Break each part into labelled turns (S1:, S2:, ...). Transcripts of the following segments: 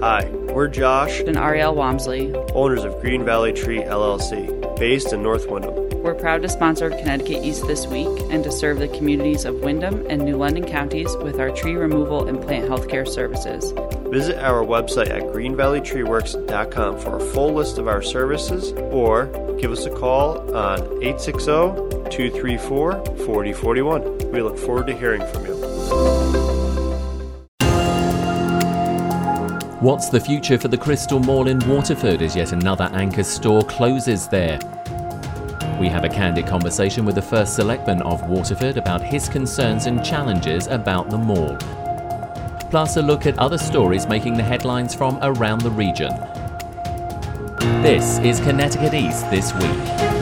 S1: Hi, we're Josh
S2: and Ariel Wamsley,
S1: owners of Green Valley Tree LLC, based in North Windham.
S2: We're proud to sponsor Connecticut East This Week and to serve the communities of Windham and New London counties with our tree removal and plant healthcare services.
S1: Visit our website at greenvalleytreeworks.com for a full list of our services, or give us a call on 860-234-4041. We look forward to hearing from you.
S3: What's the future for the Crystal Mall in Waterford as yet another anchor store closes there? We have a candid conversation with the first selectman of Waterford about his concerns and challenges about the mall. Plus a look at other stories making the headlines from around the region. This is Connecticut East This Week.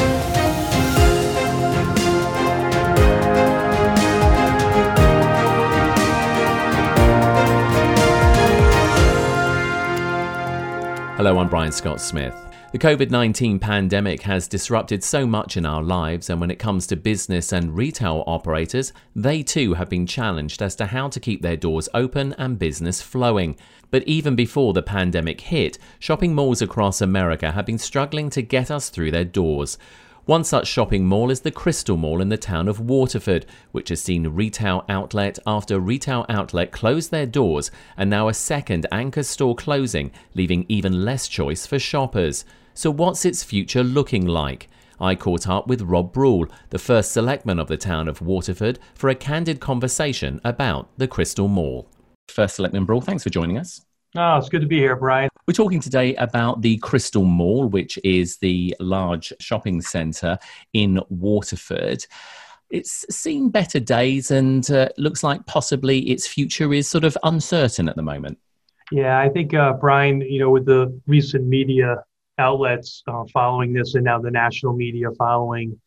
S3: Hello, I'm Brian Scott Smith. The COVID-19 pandemic has disrupted so much in our lives, and when it comes to business and retail operators, they too have been challenged as to how to keep their doors open and business flowing. But even before the pandemic hit, shopping malls across America have been struggling to get us through their doors. One such shopping mall is the Crystal Mall in the town of Waterford, which has seen retail outlet after retail outlet close their doors and now a second anchor store closing, leaving even less choice for shoppers. So what's its future looking like? I caught up with Rob Brule, the first selectman of the town of Waterford, for a candid conversation about the Crystal Mall. First Selectman Brule, thanks for joining us.
S4: Oh, it's good to be here, Brian.
S3: We're talking today about the Crystal Mall, which is the large shopping centre in Waterford. It's seen better days and looks like possibly its future is sort of uncertain at the moment.
S4: Yeah, I think, Brian, with the recent media outlets following this and now the national media following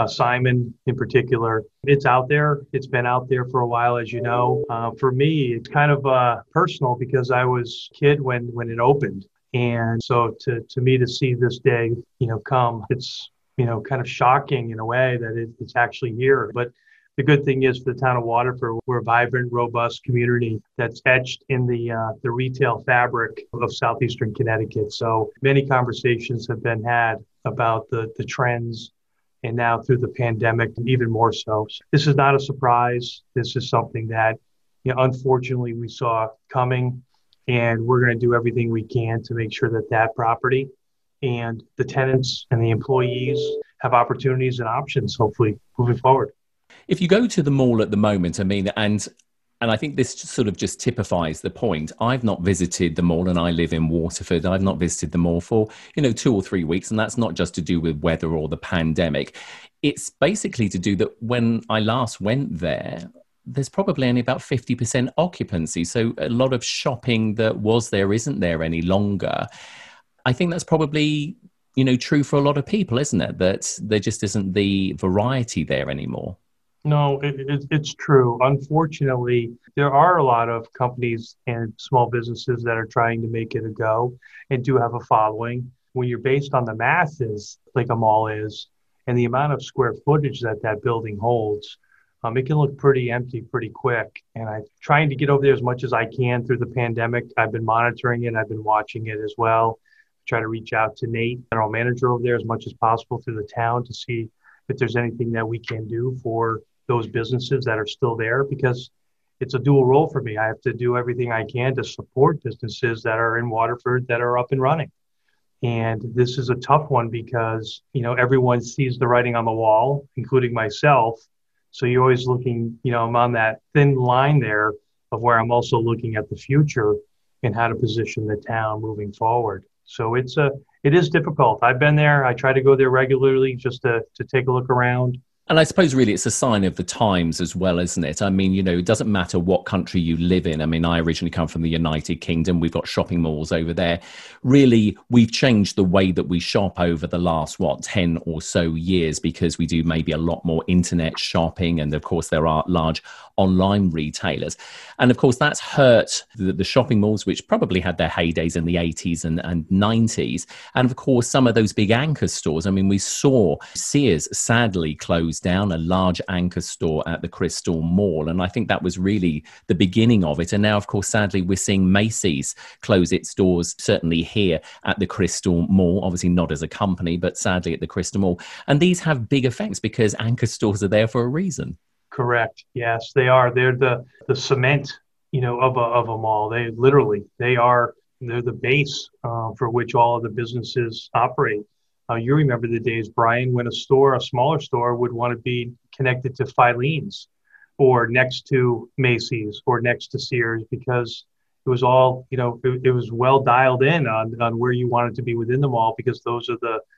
S4: Simon in particular, it's out there. It's been out there for a while, as you know. For me, it's kind of personal because I was a kid when it opened. And so to me to see this day, come, it's, kind of shocking in a way that it's actually here. But the good thing is for the town of Waterford, we're a vibrant, robust community that's etched in the retail fabric of southeastern Connecticut. So many conversations have been had about the trends, and now through the pandemic, even more so. This is not a surprise. This is something that, unfortunately, we saw coming, and we're going to do everything we can to make sure that property and the tenants and the employees have opportunities and options, hopefully, moving forward.
S3: If you go to the mall at the moment, and I think this sort of just typifies the point. I've not visited the mall, and I live in Waterford. I've not visited the mall for, 2 or 3 weeks, and that's not just to do with weather or the pandemic. It's basically to do that when I last went there, there's probably only about 50% occupancy. So a lot of shopping that was there isn't there any longer. I think that's probably, true for a lot of people, isn't it? That there just isn't the variety there anymore.
S4: No, it's true. Unfortunately, there are a lot of companies and small businesses that are trying to make it a go and do have a following. When you're based on the masses, like a mall is, and the amount of square footage that building holds, it can look pretty empty pretty quick. And I'm trying to get over there as much as I can through the pandemic. I've been monitoring it. I've been watching it as well. Try to reach out to Nate, general manager over there, as much as possible through the town to see if there's anything that we can do for those businesses that are still there, because it's a dual role for me. I have to do everything I can to support businesses that are in Waterford that are up and running. And this is a tough one because, everyone sees the writing on the wall, including myself. So you're always looking, I'm on that thin line there of where I'm also looking at the future and how to position the town moving forward. So it is difficult. I've been there. I try to go there regularly just to take a look around.
S3: And I suppose really it's a sign of the times as well, isn't it? I mean, it doesn't matter what country you live in. I mean, I originally come from the United Kingdom. We've got shopping malls over there. Really, we've changed the way that we shop over the last, 10 or so years, because we do maybe a lot more internet shopping. And of course, there are large online retailers. And of course, that's hurt the shopping malls, which probably had their heydays in the 80s and 90s. And of course, some of those big anchor stores. I mean, we saw Sears sadly close closed down, a large anchor store at the Crystal Mall. And I think that was really the beginning of it. And now, of course, sadly, we're seeing Macy's close its doors, certainly here at the Crystal Mall, obviously not as a company, but sadly at the Crystal Mall. And these have big effects because anchor stores are there for a reason.
S4: Correct. Yes, they are. They're the cement, of a mall. They're the base for which all of the businesses operate. You remember the days, Brian, when a smaller store would want to be connected to Filene's or next to Macy's or next to Sears, because it was all, it was well dialed in on where you wanted to be within the mall, because those are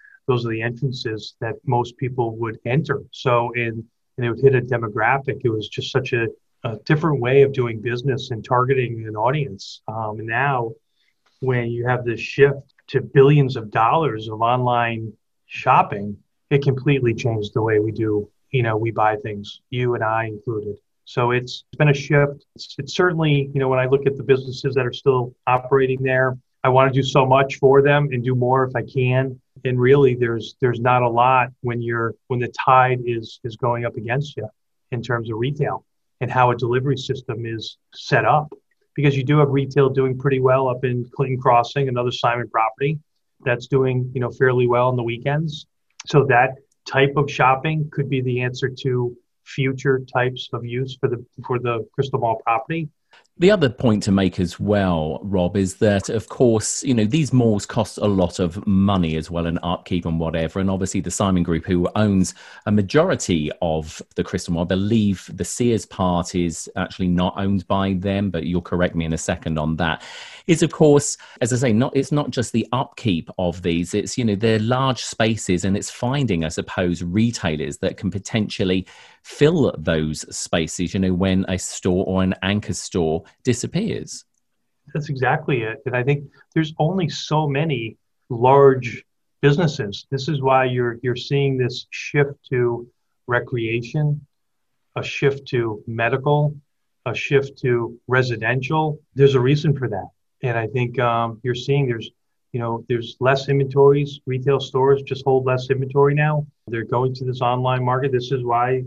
S4: the entrances that most people would enter. So, and it would hit a demographic. It was just such a different way of doing business and targeting an audience. And now, when you have this shift to billions of dollars of online shopping, it completely changed the way we do, we buy things, you and I included. So it's been a shift. It's certainly, when I look at the businesses that are still operating there, I want to do so much for them and do more if I can. And really, there's not a lot when the tide is going up against you in terms of retail and how a delivery system is set up. Because you do have retail doing pretty well up in Clinton Crossing, another Simon property that's doing, fairly well on the weekends. So that type of shopping could be the answer to future types of use for the Crystal Mall property.
S3: The other point to make as well, Rob, is that, of course, these malls cost a lot of money as well, and upkeep and whatever. And obviously the Simon Group, who owns a majority of the Crystal Mall, I believe the Sears part is actually not owned by them, but you'll correct me in a second on that, is, of course, as I say, it's not just the upkeep of these. It's, they're large spaces, and it's finding, I suppose, retailers that can potentially fill those spaces, when a store or an anchor store disappears.
S4: That's exactly it. And I think there's only so many large businesses. This is why you're seeing this shift to recreation, a shift to medical, a shift to residential. There's a reason for that. And I think you're seeing there's less inventories. Retail stores just hold less inventory now. They're going to this online market. This is why,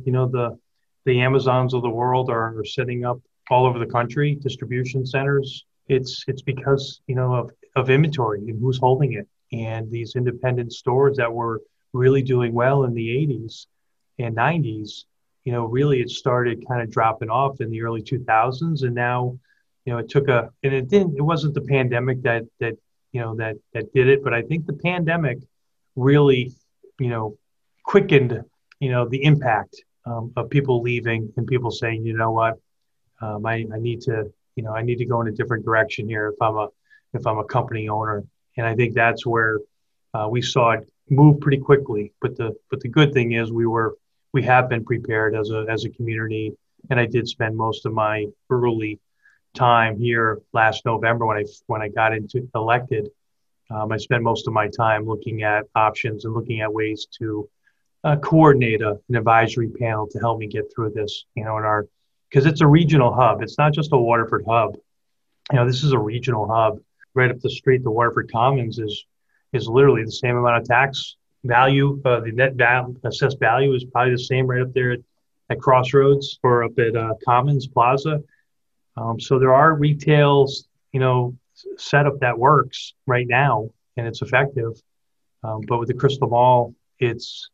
S4: the Amazons of the world are setting up all over the country, distribution centers. It's because, of inventory and who's holding it. And these independent stores that were really doing well in the 80s and 90s, really it started kind of dropping off in the early 2000s. And now, it wasn't the pandemic that did it, but I think the pandemic really, quickened, the impact of people leaving and people saying, you know what, I need to go in a different direction here if I'm a company owner. And I think that's where we saw it move pretty quickly. But the good thing is we have been prepared as a community. And I did spend most of my early time here last November when I got elected. I spent most of my time looking at options and looking at ways to coordinate an advisory panel to help me get through this, because it's a regional hub. It's not just a Waterford hub. This is a regional hub. Right up the street, the Waterford Commons is literally the same amount of tax value. The net assessed value is probably the same right up there at Crossroads or up at Commons Plaza. So there are retails, setup that works right now, and it's effective. But with the Crystal Mall, it's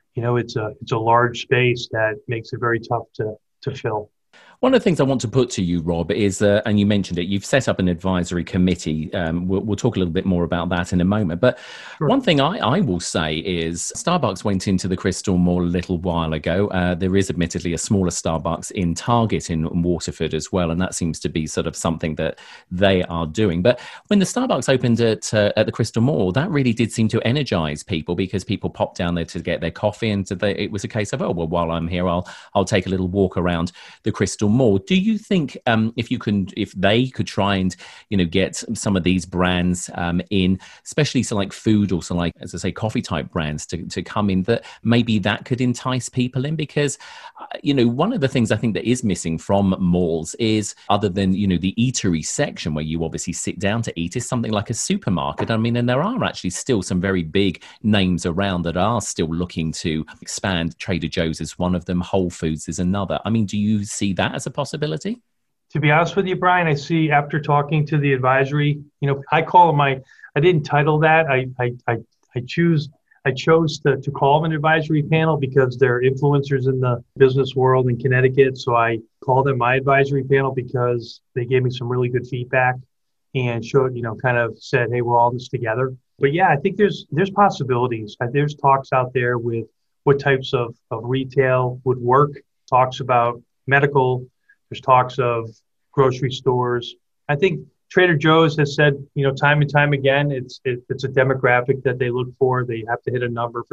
S4: a large space that makes it very tough to fill.
S3: One of the things I want to put to you, Rob, is, and you mentioned it, you've set up an advisory committee. We'll talk a little bit more about that in a moment. But sure. One thing I will say is Starbucks went into the Crystal Mall a little while ago. There is admittedly a smaller Starbucks in Target in Waterford as well. And that seems to be sort of something that they are doing. But when the Starbucks opened at the Crystal Mall, that really did seem to energize people, because people popped down there to get their coffee. And it was a case of, while I'm here, I'll take a little walk around the Crystal Mall. Mall. Do you think if they could try and get some of these brands in, especially so like food or so like, as I say, coffee type brands to come in, that maybe that could entice people in? Because one of the things I think that is missing from malls is, other than the eatery section where you obviously sit down to eat, is something like a supermarket. I mean, and there are actually still some very big names around that are still looking to expand. Trader Joe's is one of them. Whole Foods is another. I mean, do you see that as a possibility?
S4: To be honest with you, Brian, I see, after talking to the advisory, I call them I didn't title that. I chose to call them an advisory panel because they're influencers in the business world in Connecticut. So I call them my advisory panel because they gave me some really good feedback and showed, kind of said, hey, we're all in this together. But yeah, I think there's possibilities. There's talks out there with what types of retail would work, talks about medical, there's talks of grocery stores. I think Trader Joe's has said, time and time again, it's a demographic that they look for. They have to hit a number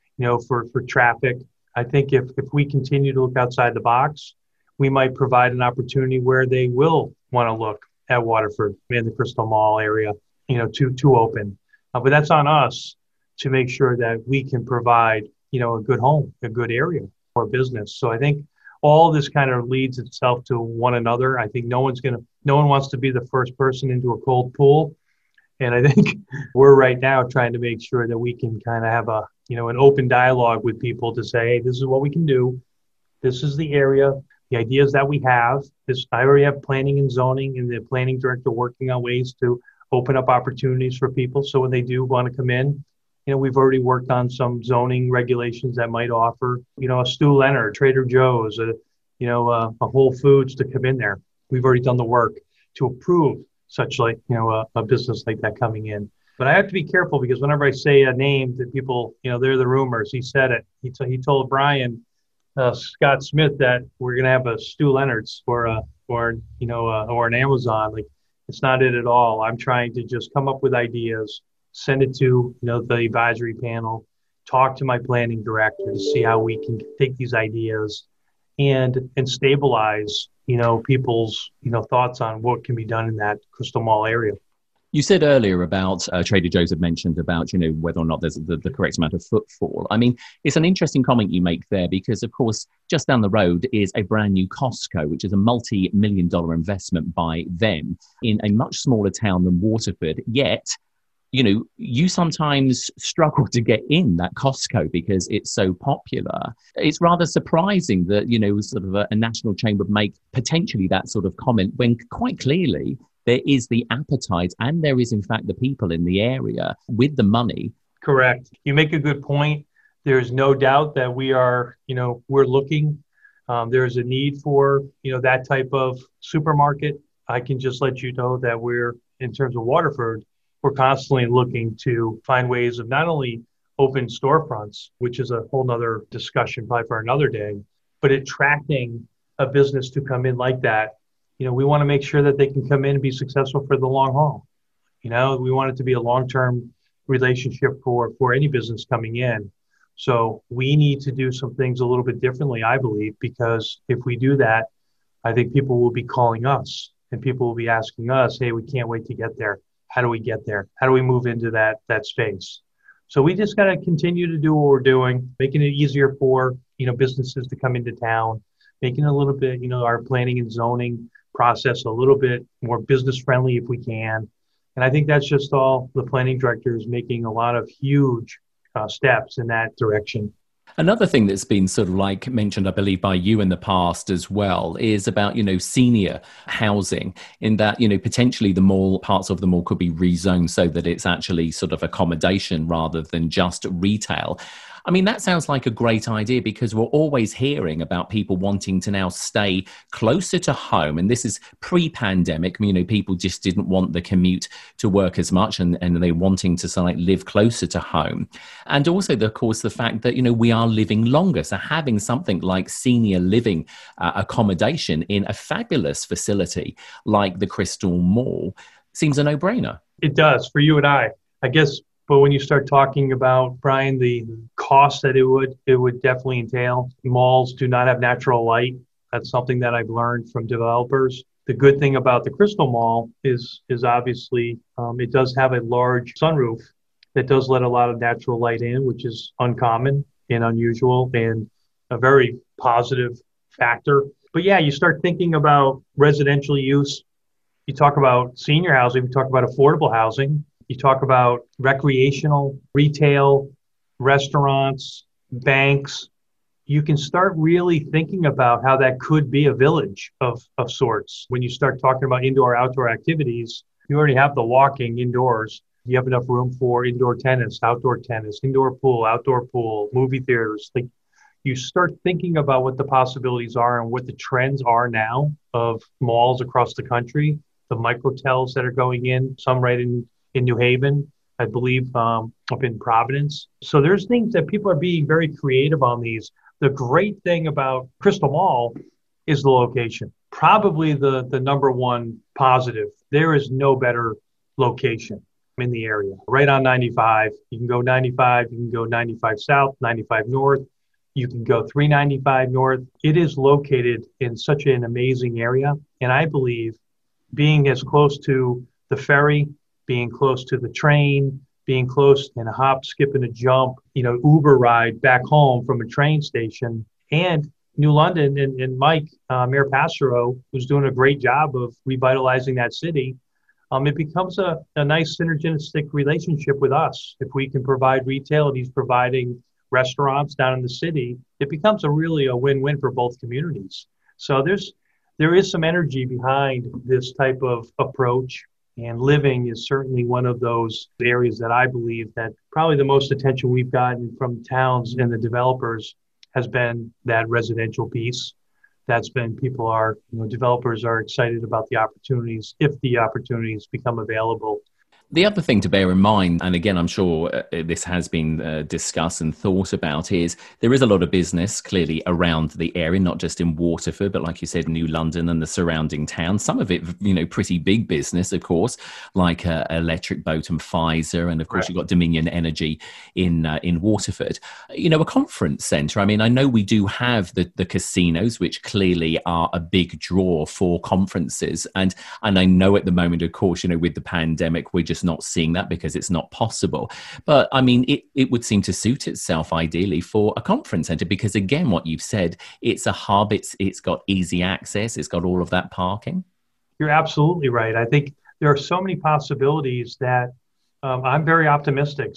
S4: for traffic. I think if we continue to look outside the box, we might provide an opportunity where they will want to look at Waterford and the Crystal Mall area, to open. But that's on us to make sure that we can provide, a good home, a good area for business. So I think all this kind of leads itself to one another. I think no one wants to be the first person into a cold pool. And I think we're right now trying to make sure that we can kind of have an open dialogue with people to say, hey, this is what we can do. This is the area, the ideas that we have. I already have planning and zoning and the planning director working on ways to open up opportunities for people. So when they do want to come in, we've already worked on some zoning regulations that might offer, a Stu Leonard, Trader Joe's, a Whole Foods to come in there. We've already done the work to approve such a business like that coming in. But I have to be careful because whenever I say a name that people, they're the rumors. He said it. He told Brian Scott Smith that we're going to have a Stu Leonard's or an Amazon. Like, it's not it at all. I'm trying to just come up with ideas, send it to, the advisory panel, talk to my planning director to see how we can take these ideas and stabilize, people's, thoughts on what can be done in that Crystal Mall area.
S3: You said earlier about Trader Joe's had mentioned about, whether or not there's the correct amount of footfall. I mean, it's an interesting comment you make there because, of course, just down the road is a brand new Costco, which is a multi-million-dollar investment by them in a much smaller town than Waterford. Yet, you sometimes struggle to get in that Costco because it's so popular. It's rather surprising that, sort of a national chain would make potentially that sort of comment when quite clearly there is the appetite and there is, in fact, the people in the area with the money.
S4: Correct. You make a good point. There's no doubt that we are, we're looking. There's a need for, that type of supermarket. I can just let you know that we're, in terms of Waterford, we're constantly looking to find ways of not only open storefronts, which is a whole nother discussion probably for another day, but attracting a business to come in like that. We want to make sure that they can come in and be successful for the long haul. We want it to be a long-term relationship for any business coming in. So we need to do some things a little bit differently, I believe, because if we do that, I think people will be calling us and people will be asking us, hey, we can't wait to get there. How do we get there? How do we move into that space? So we just got to continue to do what we're doing, making it easier for, businesses to come into town, making it a little bit, our planning and zoning process a little bit more business friendly if we can. And I think that's just all the planning director is making a lot of huge steps in that direction.
S3: Another thing that's been sort of like mentioned, I believe, by you in the past as well, is about, senior housing, in that, potentially parts of the mall could be rezoned so that it's actually sort of accommodation rather than just retail. I mean, that sounds like a great idea because we're always hearing about people wanting to now stay closer to home. And this is pre-pandemic. People just didn't want the commute to work as much and they're wanting to live closer to home. And also, of course, the fact that, we are living longer. So having something like senior living accommodation in a fabulous facility like the Crystal Mall seems a no-brainer.
S4: It does for you and I guess. But when you start talking about, Brian, the cost that it would definitely entail, malls do not have natural light. That's something that I've learned from developers. The good thing about the Crystal Mall is obviously it does have a large sunroof that does let a lot of natural light in, which is uncommon and unusual and a very positive factor. But yeah, you start thinking about residential use. You talk about senior housing, you talk about affordable housing, you talk about recreational, retail, restaurants, banks. You can start really thinking about how that could be a village of sorts. When you start talking about indoor, outdoor activities, you already have the walking indoors. You have enough room for indoor tennis, indoor pool, outdoor pool, movie theaters. Like, you start thinking about what the possibilities are and what the trends are now of malls across the country, the microtels that are going in, some right in New Haven, I believe up in Providence. So there's things that people are being very creative on these. The great thing about Crystal Mall is the location. Probably the number one positive. There is no better location in the area. Right on 95. You can go 95, you can go 95 South, 95 North. You can go 395 North. It is located in such an amazing area. And I believe being as close to the ferry, being close to the train, being close in a hop, skip, and a jump, Uber ride back home from a train station, and New London and Mike, Mayor Passero, who's doing a great job of revitalizing that city. It becomes a nice synergistic relationship with us. If we can provide retail and he's providing restaurants down in the city, it becomes really a win-win for both communities. So there is some energy behind this type of approach, and living is certainly one of those areas that I believe that probably the most attention we've gotten from towns and the developers has been that residential piece. That's been developers are excited about the opportunities if the opportunities become available.
S3: The other thing to bear in mind, and again, I'm sure this has been discussed and thought about, is there is a lot of business clearly around the area, not just in Waterford, but like you said, New London and the surrounding towns. Some of it, pretty big business, of course, like Electric Boat and Pfizer. And of course, You've got Dominion Energy in Waterford. A conference centre. I mean, I know we do have the casinos, which clearly are a big draw for conferences. And I know at the moment, of course, with the pandemic, we're just not seeing that because it's not possible. But I mean, it would seem to suit itself ideally for a conference centre because, again, what you've said, it's a hub, it's got easy access, it's got all of that parking.
S4: You're absolutely right. I think there are so many possibilities that I'm very optimistic.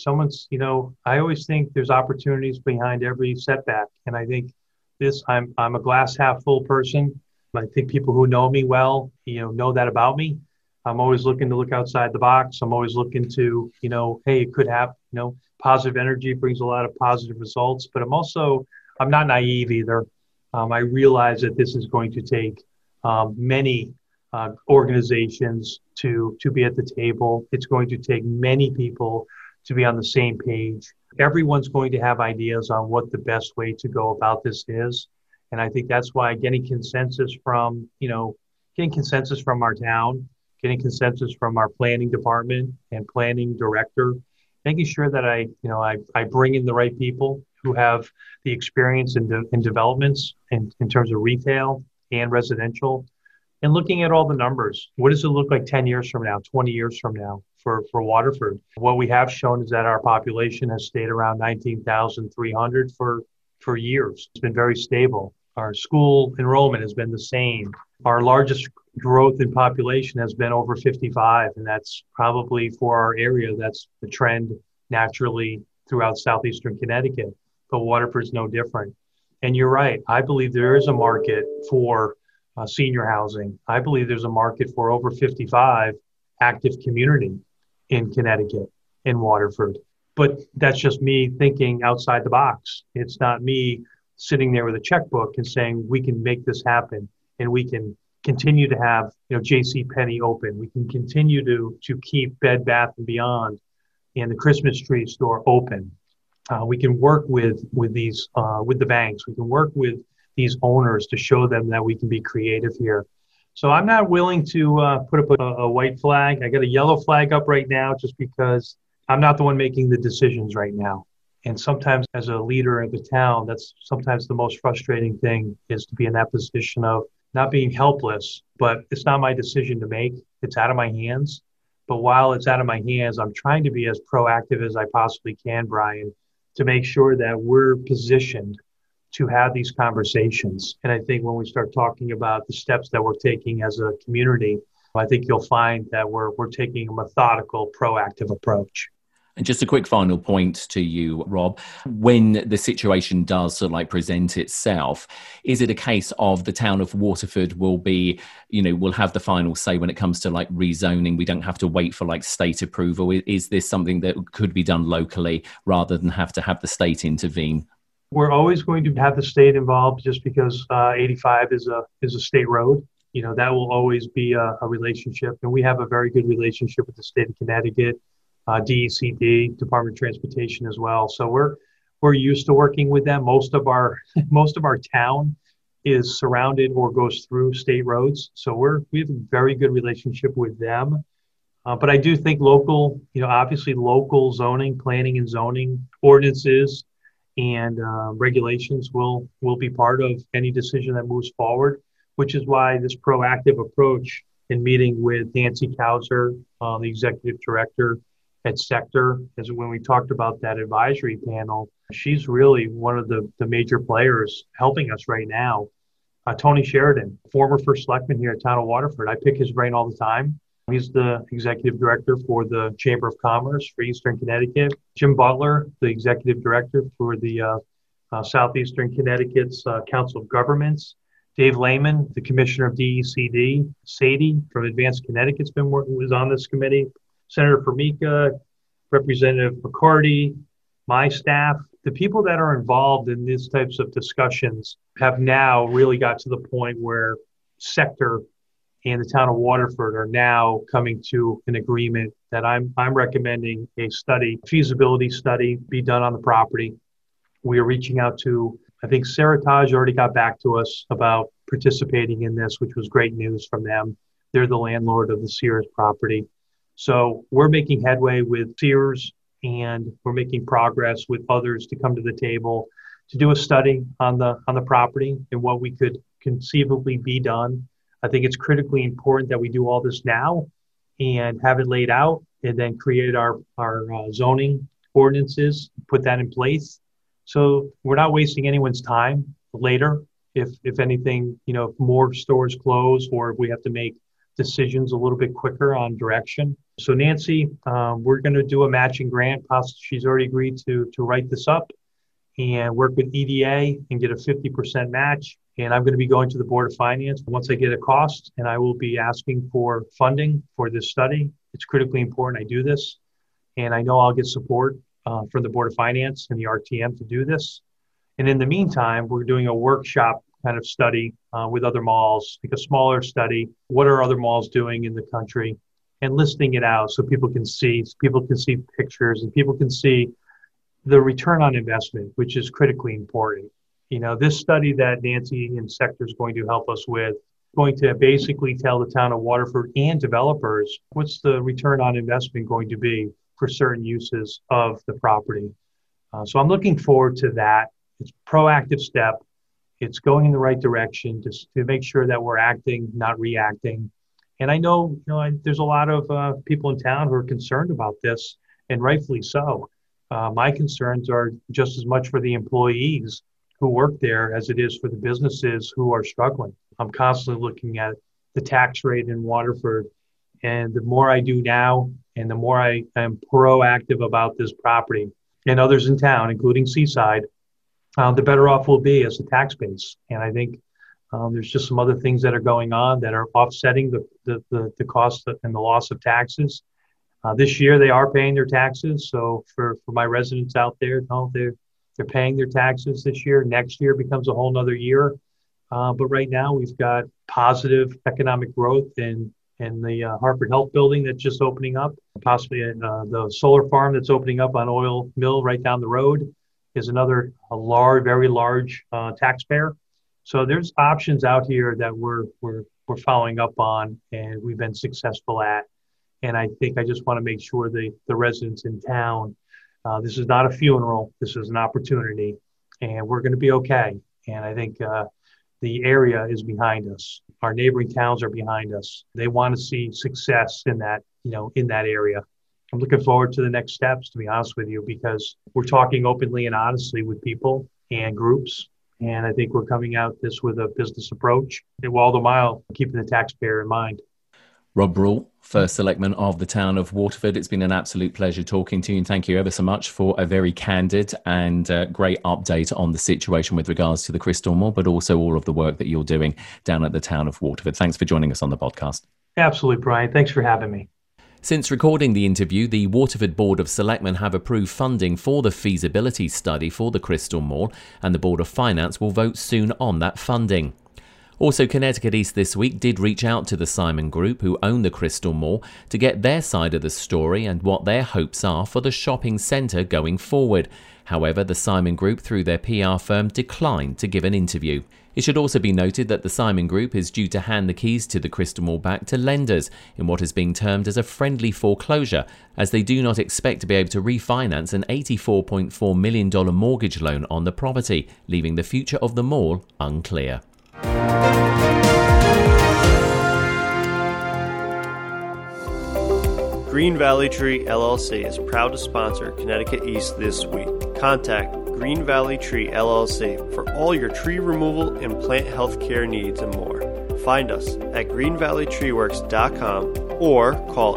S4: I always think there's opportunities behind every setback. And I think I'm a glass half full person. I think people who know me well, know that about me. I'm always looking to look outside the box. I'm always looking to, hey, it could have, positive energy brings a lot of positive results, but I'm not naive either. I realize that this is going to take many organizations to be at the table. It's going to take many people to be on the same page. Everyone's going to have ideas on what the best way to go about this is. And I think that's why getting consensus from our town, getting consensus from our planning department and planning director, making sure that I bring in the right people who have the experience in developments in terms of retail and residential, and looking at all the numbers. What does it look like 10 years from now, 20 years from now for Waterford? What we have shown is that our population has stayed around 19,300 for years. It's been very stable. Our school enrollment has been the same. Our largest growth in population has been over 55, and that's probably for our area. That's the trend naturally throughout southeastern Connecticut, but Waterford's no different. And you're right. I believe there is a market for senior housing. I believe there's a market for over 55 active community in Connecticut, in Waterford. But that's just me thinking outside the box. It's not me sitting there with a checkbook and saying, we can make this happen and we can continue to have, JCPenney open. We can continue to keep Bed Bath & Beyond and the Christmas tree store open. We can work with the banks. We can work with these owners to show them that we can be creative here. So I'm not willing to put up a white flag. I got a yellow flag up right now just because I'm not the one making the decisions right now. And sometimes as a leader of the town, that's sometimes the most frustrating thing, is to be in that position of not being helpless, but it's not my decision to make. It's out of my hands. But while it's out of my hands, I'm trying to be as proactive as I possibly can, Brian, to make sure that we're positioned to have these conversations. And I think when we start talking about the steps that we're taking as a community, I think you'll find that we're taking a methodical, proactive approach.
S3: And just a quick final point to you, Rob, when the situation does sort of like present itself, is it a case of the town of Waterford will be, will have the final say when it comes to like rezoning? We don't have to wait for like state approval. Is this something that could be done locally rather than have to have the state intervene?
S4: We're always going to have the state involved, just because 85 is a state road. That will always be a relationship. And we have a very good relationship with the state of Connecticut. DECD, Department of Transportation as well. So we're used to working with them. Most of our town is surrounded or goes through state roads. So we have a very good relationship with them. But I do think local, obviously local zoning, planning and zoning ordinances and regulations will be part of any decision that moves forward, which is why this proactive approach in meeting with Nancy Kauser, the executive director at Sector, as when we talked about that advisory panel, she's really one of the major players helping us right now. Tony Sheridan, former first selectman here at Town of Waterford. I pick his brain all the time. He's the executive director for the Chamber of Commerce for Eastern Connecticut. Jim Butler, the executive director for the Southeastern Connecticut's Council of Governments. Dave Lehman, the commissioner of DECD. Sadie from Advanced Connecticut's was on this committee. Senator Formica, Representative McCarty, my staff, the people that are involved in these types of discussions have now really got to the point where Sector and the town of Waterford are now coming to an agreement that I'm recommending a feasibility study be done on the property. We are reaching out to, I think Seritage already got back to us about participating in this, which was great news from them. They're the landlord of the Sears property. So we're making headway with Sears, and we're making progress with others to come to the table to do a study on the property and what we could conceivably be done. I think it's critically important that we do all this now and have it laid out, and then create our zoning ordinances, put that in place. So we're not wasting anyone's time later. If anything, if more stores close or if we have to make decisions a little bit quicker on direction. So Nancy, we're going to do a matching grant. She's already agreed to write this up and work with EDA and get a 50% match. And I'm going to be going to the Board of Finance once I get a cost, and I will be asking for funding for this study. It's critically important I do this. And I know I'll get support from the Board of Finance and the RTM to do this. And in the meantime, we're doing a workshop kind of study with other malls, like a smaller study. What are other malls doing in the country? And listing it out so people can see pictures, and people can see the return on investment, which is critically important. This study that Nancy and Sector is going to help us with, going to basically tell the town of Waterford and developers what's the return on investment going to be for certain uses of the property. So I'm looking forward to that. It's a proactive step. It's going in the right direction to make sure that we're acting, not reacting. And I know, there's a lot of people in town who are concerned about this, and rightfully so. My concerns are just as much for the employees who work there as it is for the businesses who are struggling. I'm constantly looking at the tax rate in Waterford, and the more I do now, and the more I am proactive about this property and others in town, including Seaside, the better off we'll be as a tax base. And I think there's just some other things that are going on that are offsetting the cost and the loss of taxes. This year they are paying their taxes. So for my residents out there, they're paying their taxes this year. Next year becomes a whole nother year. But right now we've got positive economic growth in the Hartford Health building that's just opening up. Possibly the solar farm that's opening up on Oil Mill right down the road is another very large taxpayer. So there's options out here that we're following up on, and we've been successful at. And I think I just want to make sure the residents in town This is not a funeral. This is an opportunity, and we're going to be okay. And I think the area is behind us. Our neighboring towns are behind us. They want to see success in that, in that area. I'm looking forward to the next steps, to be honest with you, because we're talking openly and honestly with people and groups. And I think we're coming out this with a business approach, and all the while keeping the taxpayer in mind.
S3: Rob Rule, First Selectman of the town of Waterford. It's been an absolute pleasure talking to you, and thank you ever so much for a very candid and great update on the situation with regards to the Crystal Mall, but also all of the work that you're doing down at the town of Waterford. Thanks for joining us on the podcast.
S4: Absolutely, Brian. Thanks for having me.
S3: Since recording the interview, the Waterford Board of Selectmen have approved funding for the feasibility study for the Crystal Mall, and the Board of Finance will vote soon on that funding. Also, Connecticut East this week did reach out to the Simon Group, who own the Crystal Mall, to get their side of the story and what their hopes are for the shopping centre going forward. However, the Simon Group, through their PR firm, declined to give an interview. It should also be noted that the Simon Group is due to hand the keys to the Crystal Mall back to lenders in what is being termed as a friendly foreclosure, as they do not expect to be able to refinance an $84.4 million mortgage loan on the property, leaving the future of the mall unclear.
S1: Green Valley Tree LLC is proud to sponsor Connecticut East this week. Contact Green Valley Tree LLC for all your tree removal and plant health care needs and more. Find us at greenvalleytreeworks.com or call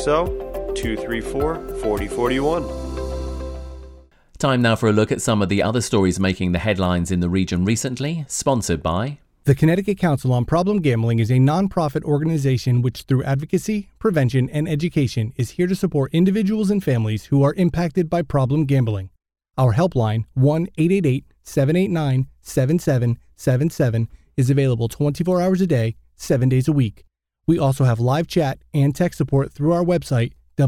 S1: 860-234-4041.
S3: Time now for a look at some of the other stories making the headlines in the region recently, sponsored by
S5: the Connecticut Council on Problem Gambling is a nonprofit organization which, through advocacy, prevention, and education, is here to support individuals and families who are impacted by problem gambling. Our helpline, 1-888-789-7777, is available 24 hours a day, 7 days a week. We also have live chat and tech support through our website,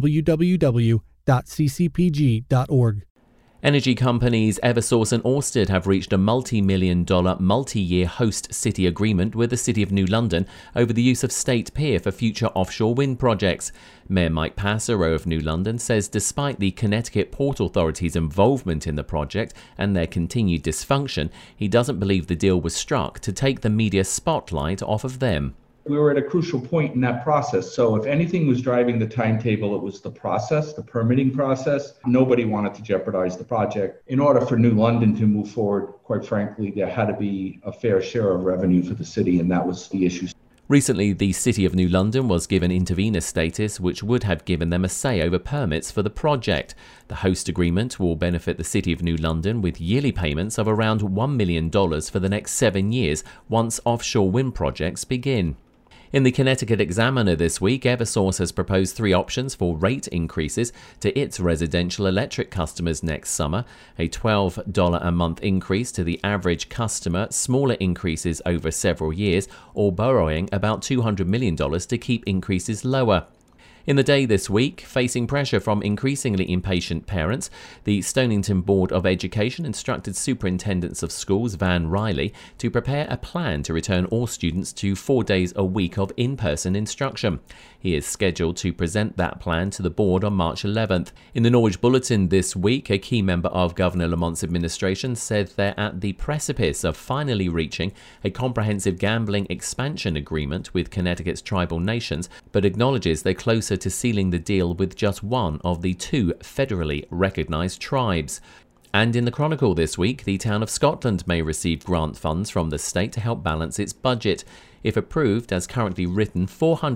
S5: www.ccpg.org.
S3: Energy companies Eversource and Ørsted have reached a multi-million-dollar, multi-year host city agreement with the City of New London over the use of State Pier for future offshore wind projects. Mayor Mike Passero of New London says despite the Connecticut Port Authority's involvement in the project and their continued dysfunction, he doesn't believe the deal was struck to take the media spotlight off of them.
S6: We were at a crucial point in that process. So if anything was driving the timetable, it was the process, the permitting process. Nobody wanted to jeopardize the project. In order for New London to move forward, quite frankly, there had to be a fair share of revenue for the city, and that was the issue.
S3: Recently, the City of New London was given intervenor status, which would have given them a say over permits for the project. The host agreement will benefit the City of New London with yearly payments of around $1 million for the next 7 years once offshore wind projects begin. In the Connecticut Examiner this week, Eversource has proposed 3 options for rate increases to its residential electric customers next summer: a $12 a month increase to the average customer, smaller increases over several years, or borrowing about $200 million to keep increases lower. In the day this week, facing pressure from increasingly impatient parents, the Stonington Board of Education instructed Superintendents of Schools Van Riley to prepare a plan to return all students to 4 days a week of in-person instruction. He is scheduled to present that plan to the board on March 11th. In the Norwich Bulletin this week, a key member of Governor Lamont's administration said they're at the precipice of finally reaching a comprehensive gambling expansion agreement with Connecticut's tribal nations, but acknowledges they're closer to sealing the deal with just one of the 2 federally recognized tribes. And in the Chronicle this week, the town of Scotland may receive grant funds from the state to help balance its budget. If approved, as currently written,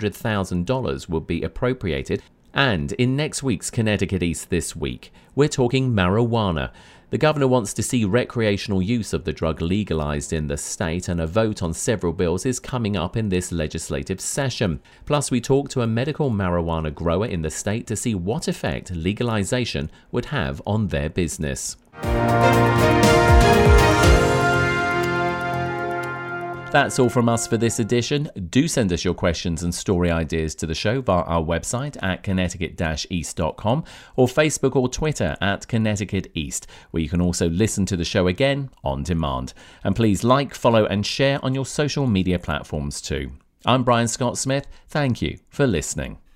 S3: $400,000 will be appropriated. And in next week's Connecticut East This Week, we're talking marijuana. The governor wants to see recreational use of the drug legalized in the state, and a vote on several bills is coming up in this legislative session. Plus, we talk to a medical marijuana grower in the state to see what effect legalization would have on their business. That's all from us for this edition. Do send us your questions and story ideas to the show via our website at connecticut-east.com or Facebook or Twitter at Connecticut East, where you can also listen to the show again on demand. And please like, follow and share on your social media platforms too. I'm Brian Scott Smith. Thank you for listening.